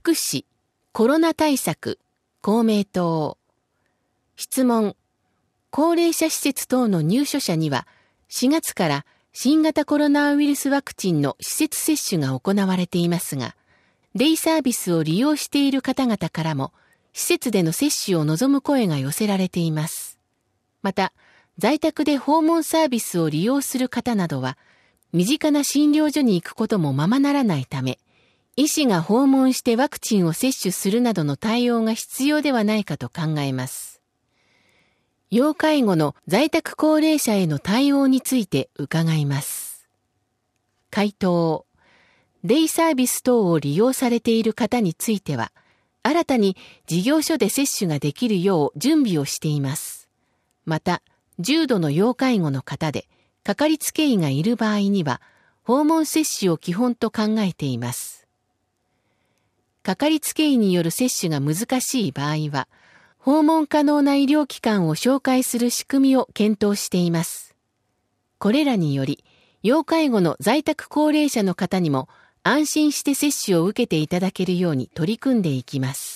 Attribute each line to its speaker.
Speaker 1: 福祉、コロナ対策、公明党。質問。高齢者施設等の入所者には、4月から新型コロナウイルスワクチンの施設接種が行われていますが、デイサービスを利用している方々からも、施設での接種を望む声が寄せられています。また、在宅で訪問サービスを利用する方などは、身近な診療所に行くこともままならないため、医師が訪問してワクチンを接種するなどの対応が必要ではないかと考えます。要介護の在宅高齢者への対応について伺います。回答。デイサービス等を利用されている方については、新たに事業所で接種ができるよう準備をしています。また、重度の要介護の方で、かかりつけ医がいる場合には、訪問接種を基本と考えています。かかりつけ医による接種が難しい場合は、訪問可能な医療機関を紹介する仕組みを検討しています。これらにより、要介護の在宅高齢者の方にも安心して接種を受けていただけるように取り組んでいきます。